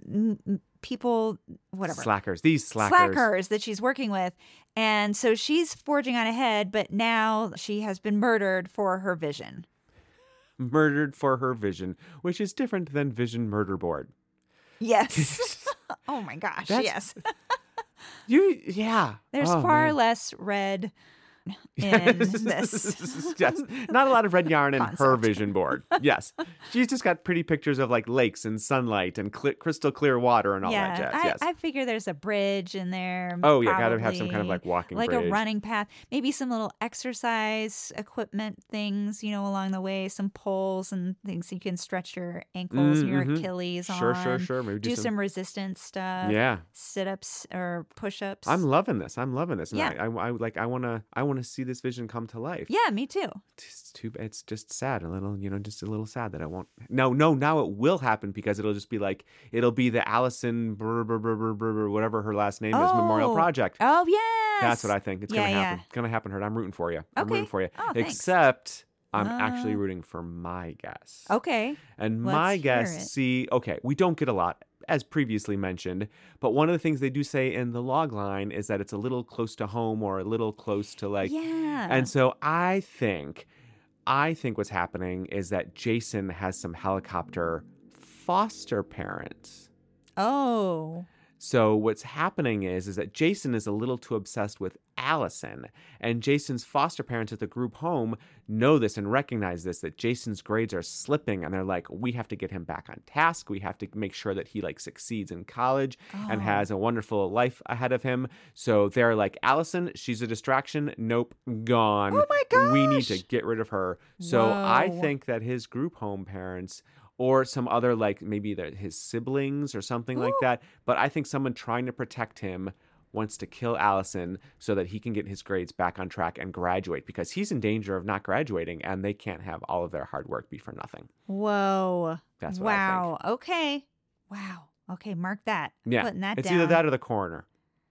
people, whatever. Slackers. These slackers. That she's working with. And so she's forging on ahead, but now she has been murdered for her vision. Murdered for her vision, which is different than Vision Murder Board. Yes. Oh my gosh. That's- Yes. Yeah. There's Oh, far man. less red in this. Yes, not a lot of red yarn in her Concept. vision board. Yes, she's just got pretty pictures of like lakes and sunlight and crystal clear water and all that Yeah, jazz. Yes. I figure there's a bridge in there. Oh yeah, gotta have some kind of probably, like walking like bridge. a running path, maybe some little exercise equipment things, along the way, some poles and things you can stretch your ankles and your Achilles Sure, on. sure. Maybe Do some resistance stuff. Yeah. Sit-ups or push-ups. I'm loving this. And Yeah. I wanna see this vision come to life. Yeah, me too. It's just sad, just a little sad that I won't. No, now it will happen because it'll just be like it'll be the Allison whatever her last name is Memorial Project. Oh yes, That's what I think. It's gonna happen. Yeah. It's gonna happen, Hurt. I'm rooting for you. I'm Okay. rooting for you. Oh, thanks. Except I'm actually rooting for my guess. Okay. And Let's my hear guess, it. okay, we don't get a lot, as previously mentioned, but one of the things they do say in the log line is that it's a little close to home or a little close to like. Yeah. And so I think what's happening is that Jason has some helicopter foster parents. Oh. So what's happening is that Jason is a little too obsessed with Allison, and Jason's foster parents at the group home know this and recognize this, that Jason's grades are slipping, and they're like, we have to get him back on task. We have to make sure that he like succeeds in college and has a wonderful life ahead of him. So they're like, Allison, she's a distraction. Nope, gone. Oh my gosh. We need to get rid of her. So I Whoa. think that his group home parents or some other, like maybe his siblings or something like that. But I think someone trying to protect him wants to kill Allison so that he can get his grades back on track and graduate, because he's in danger of not graduating and they can't have all of their hard work be for nothing. Whoa. That's what I wow. Okay. Wow. Okay, mark that. Yeah. Putting that It's down. either that or the coroner.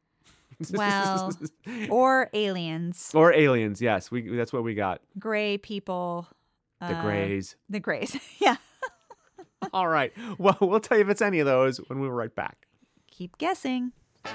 Well, or aliens. Or aliens, yes. That's what we got. Gray people. The Greys. The Greys. Yeah. All right. Well, we'll tell you if it's any of those when we're right back. Keep guessing.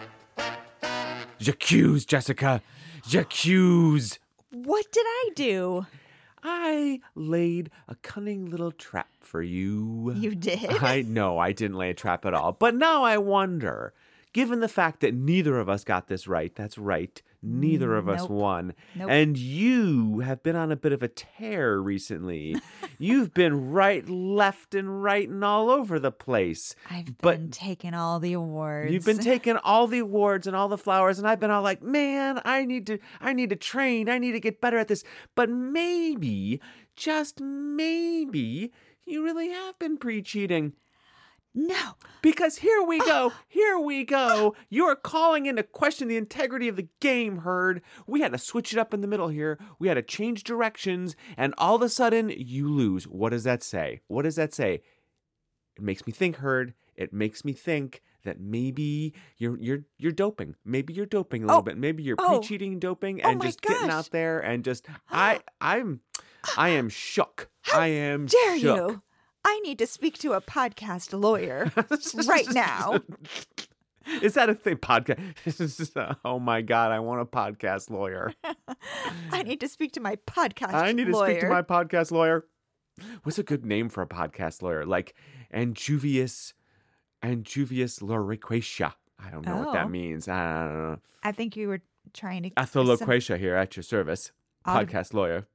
J'accuse, Jessica. J'accuse. What did I do? I laid a cunning little trap for you. You did? No, I didn't lay a trap at all. But now I wonder, given the fact that neither of us got this right, that's right, neither of us Nope. won, Nope. and you have been on a bit of a tear recently. You've been right, left, and all over the place. I've But been taking all the awards. you've been taking all the awards and all the flowers, and I've been all like, man, I need to train. I need to get better at this. But maybe, just maybe, you really have been pre-cheating. No. Because here we go. You're calling into question the integrity of the game, Herd. We had to switch it up in the middle here. We had to change directions, and all of a sudden, you lose. What does that say? It makes me think, Herd. It makes me think that maybe you're doping. Maybe you're doping a little bit. Maybe you're pre-cheating, doping, and my just getting gosh. out there and just I am shook. I am Dare shook. you? I need to speak to a podcast lawyer right now. Is that a thing? Podcast? Oh my God, I want a podcast lawyer. I need to speak to my podcast I need to lawyer. speak to my podcast lawyer. What's a good name for a podcast lawyer? Like Anjuvius Loquacia. I don't know what that Oh. means. I don't know. I think you were trying to... Ethel some Loquacia here at your service. Aud- Podcast lawyer.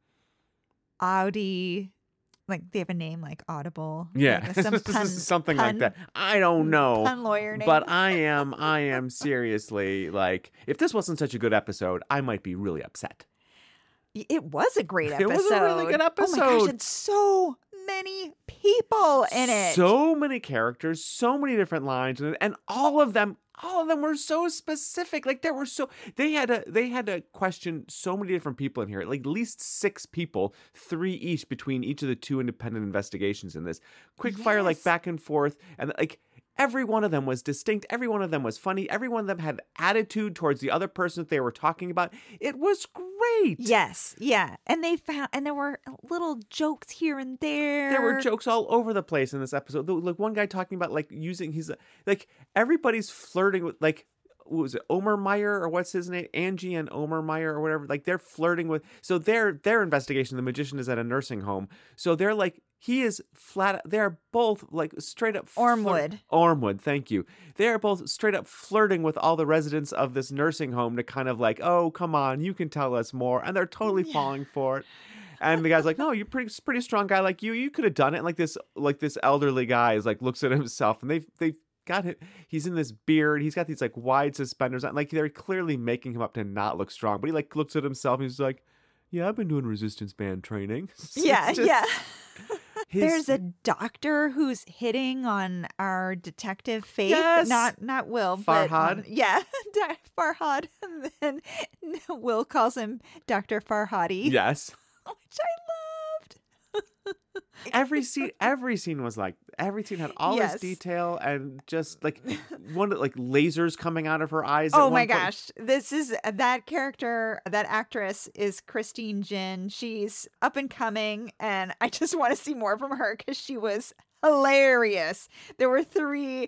Audi... Like, they have a name like Audible. Yeah, Like some pun, something like pun- that. I don't know. Pun lawyer name. But I am seriously like, if this wasn't such a good episode, I might be really upset. It was a great It episode. was a really good Oh my gosh, episode. and so many people in it. So many characters, so many different lines, and all of them were so specific. Like they had to question so many different people in here. Like at least 6 people, 3 each between each of the 2 independent investigations in this. Quick fire, like Yes. back and forth, and like every one of them was distinct. Every one of them was funny. Every one of them had attitude towards the other person that they were talking about. It was great. Yes, yeah. And there were little jokes here and there. There were jokes all over the place in this episode. Like one guy talking about like using like everybody's flirting with like, what was it, Omer Meyer or what's his name? Angie and Omer Meyer or whatever. Like they're flirting with, so their investigation, the magician is at a nursing home. So they're like He is flat. They are both like straight up Ormwood. Ormwood, thank you. They are both straight up flirting with all the residents of this nursing home to kind of like, oh, come on, you can tell us more. And they're totally falling for it. And the guy's like, no, you're pretty strong guy like you. You could have done it. And like this elderly guy is like looks at himself, and they've got him. He's in this beard. He's got these like wide suspenders on. Like they're clearly making him up to not look strong. But he like looks at himself and he's like, yeah, I've been doing resistance band training. Yeah, yeah. His- There's a doctor who's hitting on our detective Faith, Yes! not Will, Farhad? but yeah, Farhad. And then Will calls him Dr. Farhadi, Yes. which I loved. Every scene was like, every scene had all Yes. this detail and just like like lasers coming out of her eyes. Oh at my one point. gosh. This is that character, that actress is Christine Jin. She's up and coming, and I just want to see more from her because she was hilarious. There were three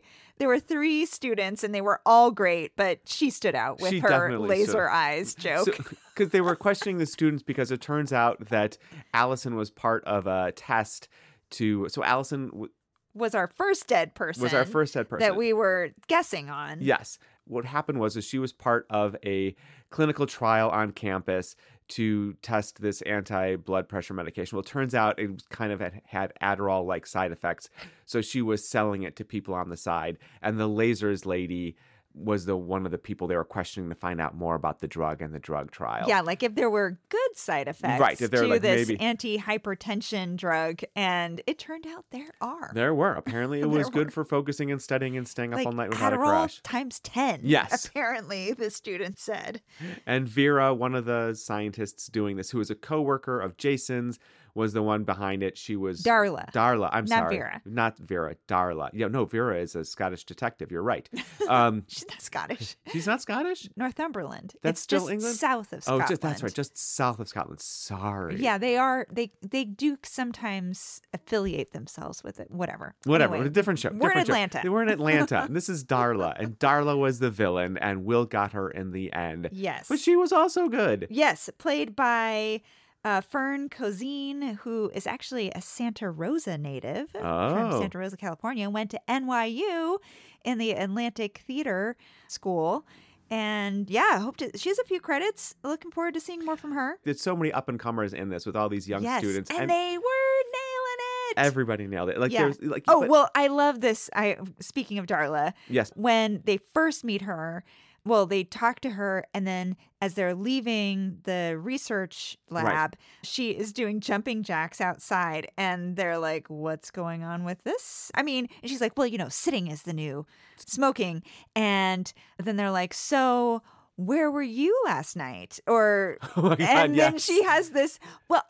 students, and they were all great, but she stood out with She her definitely laser stood. eyes joke. Because they were questioning the students because it turns out that Allison was part of a test to. So Allison was our first dead person. was our first dead person that we were guessing on. Yes. What happened was she was part of a clinical trial on campus to test this anti-blood pressure medication. Well, it turns out it kind of had Adderall-like side effects. So she was selling it to people on the side. And the lasers lady was one of the people they were questioning to find out more about the drug and the drug trial. Yeah, like if there were good side effects Right, if there were, to like, this maybe- anti-hypertension drug, and it turned out there are. There were. Apparently it There was good were. for focusing and studying and staying up Like all night without Adderall a crash. times 10. Yes. Apparently, the student said. And Vera, one of the scientists doing this, who was a coworker of Jason's, was the one behind it. She was Darla. Darla. I'm Not sorry. Vera. Not Vera. Darla. Yeah, no, Vera is a Scottish detective. You're right. She's not Scottish. She's not Scottish? Northumberland. That's It's still just England? south of Scotland. That's right. Just south of Scotland. Sorry. Yeah, they are. They do sometimes affiliate themselves with it. Whatever. Whatever. Anyway, A different show. We're in different show. Atlanta. We're in Atlanta. And this is Darla. And Darla was the villain, and Will got her in the end. Yes. But she was also good. Yes, played by Fern Cozine, who is actually a Santa Rosa native from Oh. Santa Rosa, California, went to NYU in the Atlantic Theater School. And yeah, she has a few credits. Looking forward to seeing more from her. There's so many up-and-comers in this with all these young Yes, students. and they were nailing it. Everybody nailed it. Like Yeah. there's like Oh, but- well, I love this. Speaking of Darla, yes. when they first meet her, well, they talk to her, and then as they're leaving the research lab, she is doing jumping jacks outside, and they're like, what's going on with this? I mean, and she's like, well, sitting is the new smoking. And then they're like, so where were you last night? Or, Oh my God, and then yes. she has this, well,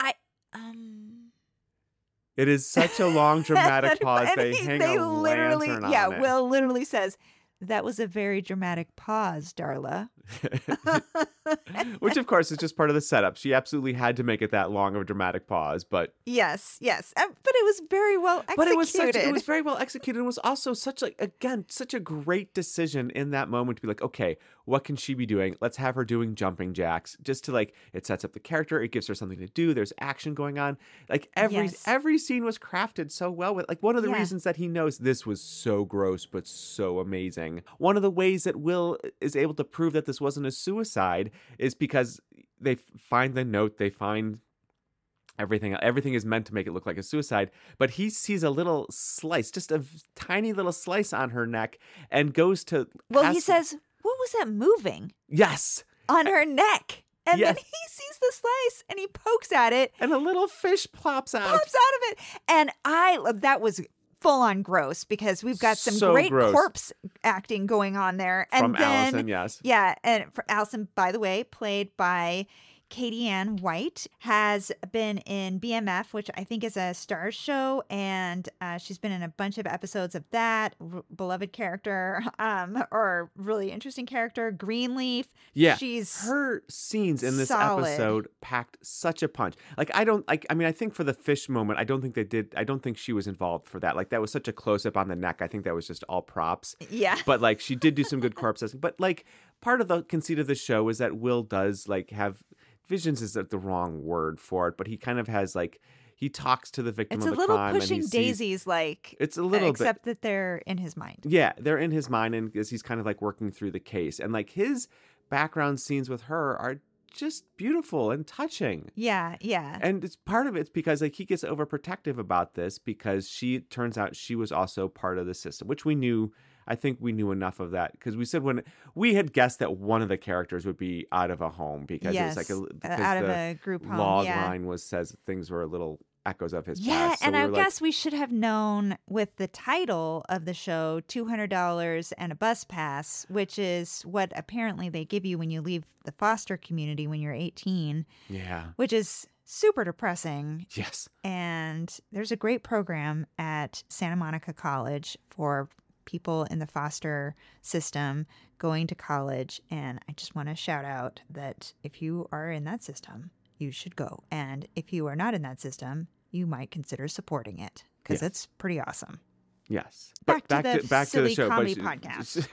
It is such a long dramatic pause. And They hang a lantern on it. Will literally says, that was a very dramatic pause, Darla. Which, of course, is just part of the setup. She absolutely had to make it that long of a dramatic pause, but Yes. But it was very well executed. but it was very well executed. It was also such a great decision in that moment to be like, okay, what can she be doing? Let's have her doing jumping jacks. Just to it sets up the character. It gives her something to do. There's action going on. Like Yes. every scene was crafted so well. With one of the Yeah. reasons that he knows this was so gross but so amazing. One of the ways that Will is able to prove that this wasn't a suicide is because they find the note. They find everything is meant to make it look like a suicide, but he sees a little slice, just a tiny little slice on her neck, and goes to Well, he says, what was that moving yes, on her neck? And Yes. then he sees the slice and he pokes at it, and a little fish pops out. pops out of it. And that was full on gross because we've got some So great gross. corpse acting going on there. And From then, Allison, yes. Yeah, and for Allison, by the way, played by Katie Ann White, has been in BMF, which I think is a Starz show, and she's been in a bunch of episodes of that. Beloved character, or really interesting character, Greenleaf. Yeah, she's her scenes in this solid. episode packed such a punch. I think for the fish moment, I don't think she was involved for that. Like, that was such a close up on the neck. I think that was just all props. Yeah. But she did do some good corpse testing. But part of the conceit of the show is that Will does have visions is the wrong word for it, but he kind of has he talks to the victim It's of a the little crime. pushing and he sees, daisies, like, it's a little bit. except that they're in his mind. Yeah, they're in his mind, and as he's kind of like working through the case. And like his background scenes with her are just beautiful and touching. Yeah, yeah. And it's part of it's because like he gets overprotective about this because she turns out she was also part of the system, which we knew. I think we knew enough of that because we said when we had guessed that one of the characters would be out of a home because Yes, it was like because out of the a group home. log Yeah. line says things were a little echoes of his Yeah, past. So and we I were like, guess we should have known with the title of the show, $200 and a bus pass, which is what apparently they give you when you leave the foster community when you're 18, yeah, which is super depressing. yes, And there's a great program at Santa Monica College for people in the foster system going to college. And I just want to shout out that if you are in that system, you should go. And if you are not in that system, you might consider supporting it because Yes. it's pretty awesome. yes. Back But to the silly show. comedy but podcast.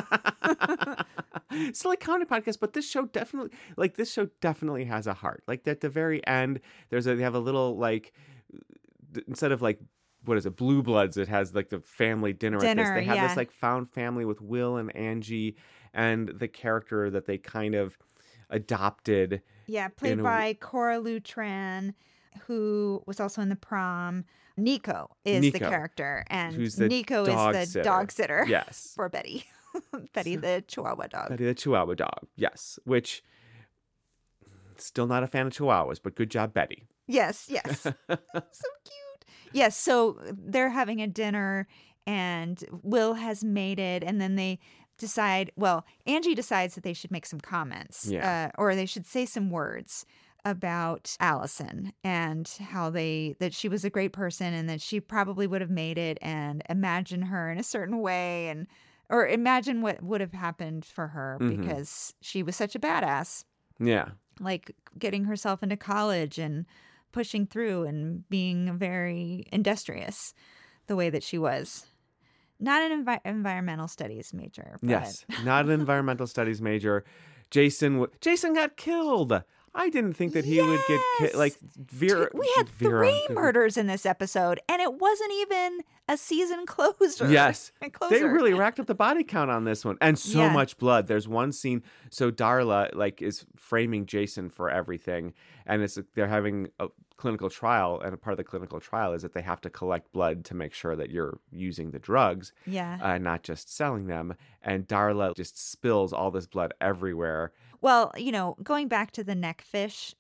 Silly comedy podcast, but this show definitely has a heart. Like at the very end, they have a little like instead of like what is it, Blue Bloods, it has like the family dinner at this. They have yeah. this like found family with Will and Angie and the character that they kind of adopted. Yeah, played in a- by Cora Lutran, who was also in The Prom. Nico is the Nico, character, and who's the Nico dog is the sitter. dog sitter Yes. for Betty. Betty the Chihuahua dog. Betty the Chihuahua dog. Yes. Which still not a fan of Chihuahuas, but good job, Betty. Yes, yes. So cute. Yes, so they're having a dinner and Will has made it, and then they decide, well, Angie decides that they should make some comments. Yeah. Or they should say some words about Allison and how that she was a great person and that she probably would have made it, and imagine her in a certain way, or imagine what would have happened for her Mhm. because she was such a badass, Yeah. like getting herself into college and pushing through and being very industrious the way that she was. Not an environmental studies major. But... Yes. Not an environmental studies major. Jason got killed. I didn't think that he would get Yes! like Vera. We had Vera. 3 murders in this episode, and it wasn't even a season closer. Yes. A closer. They really racked up the body count on this one. And so Yeah. much blood. There's one scene. So Darla like is framing Jason for everything. And they're having a clinical trial. And a part of the clinical trial is that they have to collect blood to make sure that you're using the drugs, Yeah. not just selling them. And Darla just spills all this blood everywhere. Well, going back to the neckfish.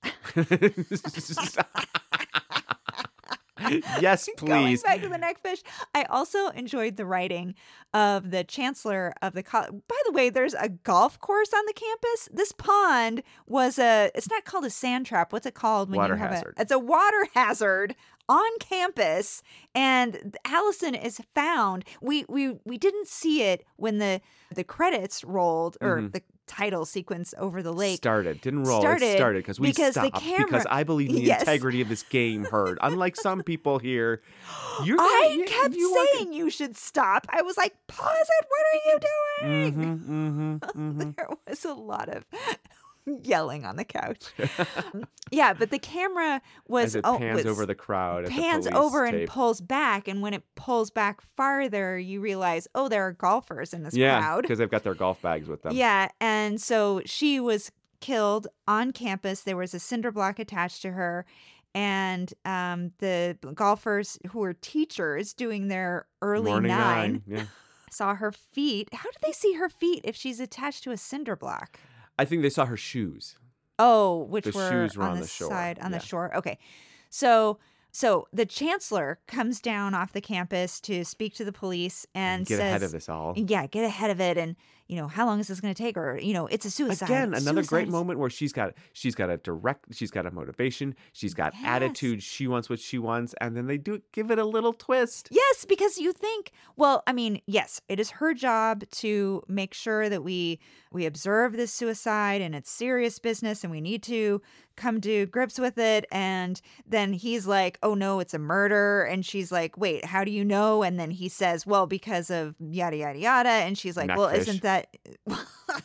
Yes, Going please. back to the neckfish, I also enjoyed the writing of the chancellor of the college. By the way, there's a golf course on the campus. This pond it's not called a sand trap. What's it called? Water you have hazard. It's a water hazard on campus, and Allison is found. We didn't see it when the credits rolled or Mhm. the title sequence over the lake. Didn't roll. Started It started because we because the stopped camera- because I believe in the Yes. integrity of this game. Heard, unlike some people here, you're I kept saying you should stop. I was like, pause it. What are you doing? There was a lot of yelling on the couch. Yeah, but the camera as it pans was over the crowd. at the pans police over and tape. pulls back, and when it pulls back farther, you realize, oh, there are golfers in this Yeah, crowd. because they've got their golf bags with them. Yeah, and so she was killed on campus. There was a cinder block attached to her, and the golfers who were teachers doing their early Morning nine Yeah. saw her feet. How do they see her feet if she's attached to a cinder block? I think they saw her shoes. Oh, which The were shoes were on on the the shore, side, on yeah. the shore. Okay. So the chancellor comes down off the campus to speak to the police and Get says, ahead of this all. yeah, get ahead of it. And, how long is this going to take? Or, it's a suicide. Again, another great Suicide. moment where she's got a motivation, she's got Yes. attitude, she wants what she wants, and then they give it a little twist. Yes, because you think, well, I mean, yes, it is her job to make sure that we observe this suicide and it's serious business and we need to come to grips with it. And then he's like, oh no, it's a murder. And she's like, wait, how do you know? And then he says, well, because of yada, yada, yada. And she's like, well, Neckfish. isn't that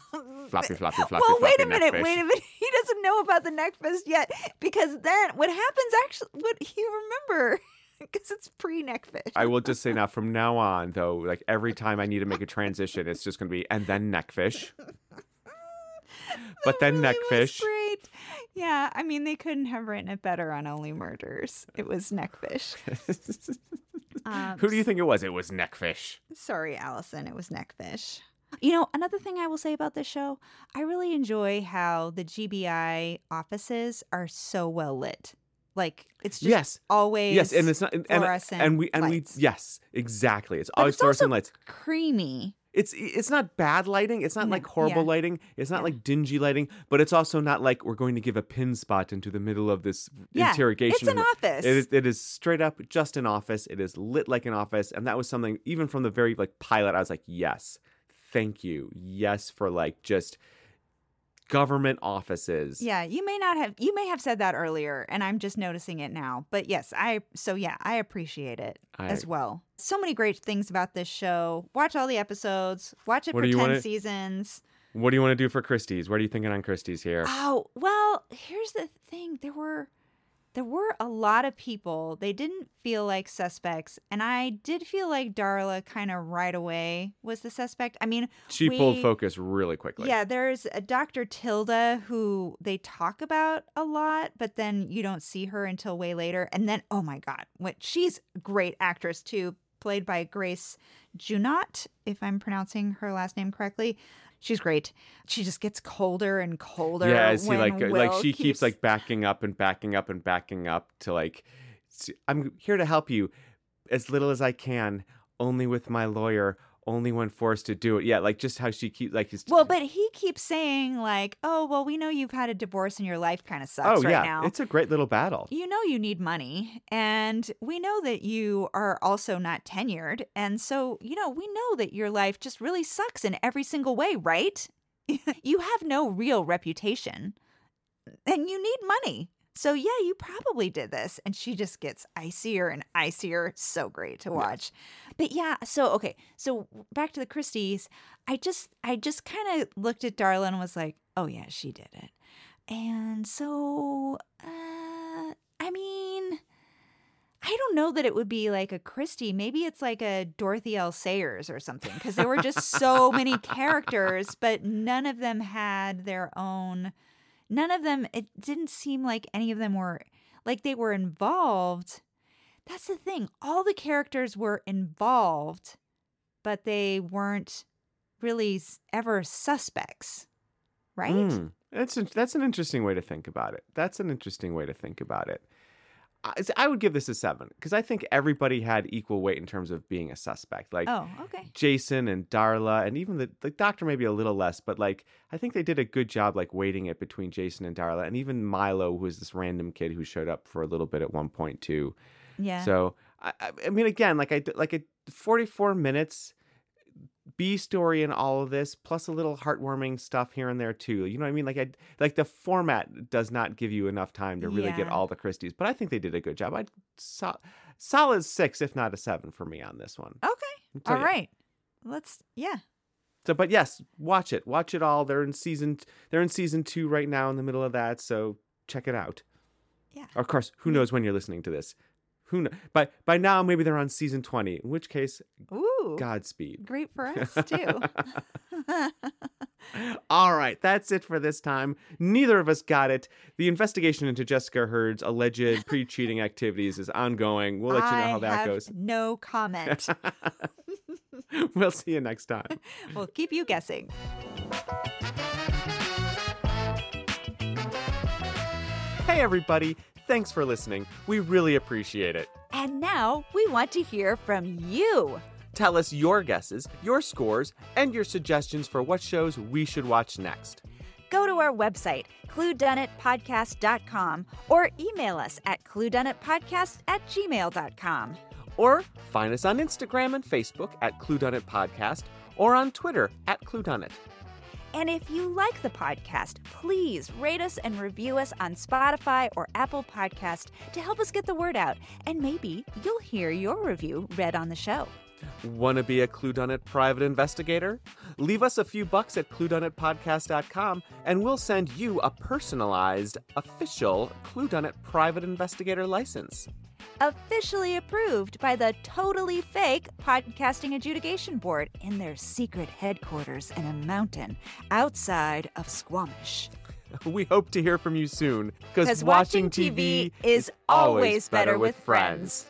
floppy, floppy, floppy, Well, wait floppy a minute. neckfish. Wait a minute. He doesn't know about the neckfish yet because then what happens actually, what you remember, because it's pre-neckfish. I will just say now, from now on, though, like every time I need to make a transition, it's just going to be, and then neckfish. But then really neckfish. was great. Yeah, I mean, they couldn't have written it better on Only Murders. It was neckfish. Who do you think it was? It was neckfish. Sorry, Allison. It was neckfish. You know, another thing I will say about this show, I really enjoy how the GBI offices are so well lit. Like, it's just Yes. always Yes, and it's not, fluorescent and we lights. yes, exactly. It's But always it's also fluorescent lights. creamy. It's not bad lighting. It's not No, like horrible yeah. lighting. It's not Yeah. like dingy lighting, but it's also not like we're going to give a pin spot into the middle of this Yeah, interrogation. it's an office. It is straight up just an office. It is lit like an office, and that was something even from the very like pilot. I was like, yes, thank you, yes for like just government offices. Yeah, you may have said that earlier, and I'm just noticing it now. But yes, I appreciate it as well. So many great things about this show. Watch all the episodes. Watch it What for do you 10 wanna- seasons. What do you want to do for Christie's? What are you thinking on Christie's here? Oh, well, here's the thing. There were a lot of people. They didn't feel like suspects, and I did feel like Darla kind of right away was the suspect. I mean, She pulled focus really quickly. yeah, there's a Dr. Tilda who they talk about a lot, but then you don't see her until way later. And then, oh my God, she's a great actress too, played by Grace Junot, if I'm pronouncing her last name correctly. She's great. She just gets colder and colder. Yeah, I see, when like Will she keeps like backing up and backing up and backing up to like, I'm here to help you as little as I can, only with my lawyer, only when forced to do it. Yeah, like just how she keeps like. Well, but he keeps saying like, oh, well, we know you've had a divorce and your life kind of sucks right now. It's a great little battle. You know you need money, and we know that you are also not tenured, and so, we know that your life just really sucks in every single way, right? You have no real reputation, and you need money. So, yeah, you probably did this. And she just gets icier and icier. So great to watch. Yeah. But yeah, so back to the Christies. I just kind of looked at Darla and was like, oh, yeah, she did it. And so, I mean, I don't know that it would be like a Christie. Maybe it's like a Dorothy L. Sayers or something, because there were just so many characters, but none of them had their own. None of them, it didn't seem like any of them were, like they were involved. That's the thing. All the characters were involved, but they weren't really ever suspects, right? That's an interesting way to think about it. I would give this a 7 because I think everybody had equal weight in terms of being a suspect. Like, oh, okay. Jason and Darla, and even the doctor maybe a little less, but like I think they did a good job like weighting it between Jason and Darla, and even Milo, who was this random kid who showed up for a little bit at one point too. Yeah. So I mean, again, like 44 minutes. B story in all of this, plus a little heartwarming stuff here and there too. You know what I mean? Like the format does not give you enough time to really get all the Christies, but I think they did a good job. Solid 6, if not a 7 for me on this one. Okay. All right. So, but yes, watch it all. They're in season 2 right now, in the middle of that. So check it out. Yeah. Of course, who knows when you're listening to this? Who knows? By now, maybe they're on season 20, in which case, ooh, Godspeed. Great for us, too. All right, that's it for this time. Neither of us got it. The investigation into Jessica Hurd's alleged pre-cheating activities is ongoing. We'll let you know how that goes. No comment. We'll see you next time. We'll keep you guessing. Hey, everybody. Thanks for listening. We really appreciate it. And now we want to hear from you. Tell us your guesses, your scores, and your suggestions for what shows we should watch next. Go to our website, cluedonitpodcast.com, or email us at cluedonitpodcast@gmail.com. Or find us on Instagram and Facebook at Cluedonit Podcast, or on Twitter at Cluedonit. And if you like the podcast, please rate us and review us on Spotify or Apple Podcast to help us get the word out. And maybe you'll hear your review read on the show. Want to be a Cluedonit private investigator? Leave us a few bucks at cluedonitpodcast.com and we'll send you a personalized, official Cluedonit private investigator license. Officially approved by the Totally Fake Podcasting Adjudication Board in their secret headquarters in a mountain outside of Squamish. We hope to hear from you soon, Because watching TV is always better with friends.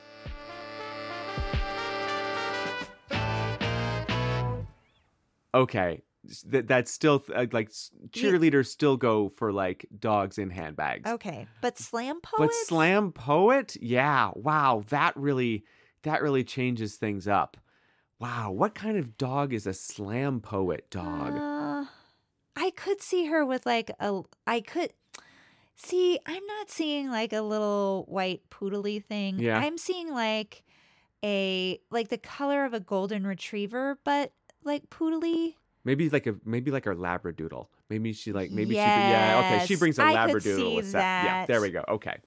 Okay, that's still like cheerleaders still go for like dogs in handbags. Okay, but slam poets? But slam poet? Yeah. Wow, that really changes things up. Wow, what kind of dog is a slam poet dog? I could see her with like I'm not seeing like a little white poodly thing. Yeah. I'm seeing like the color of a golden retriever, but like poodly. Maybe like a labradoodle. Maybe she Yes, okay, she brings a I could labradoodle see with that. Yeah, that. there we go. Okay.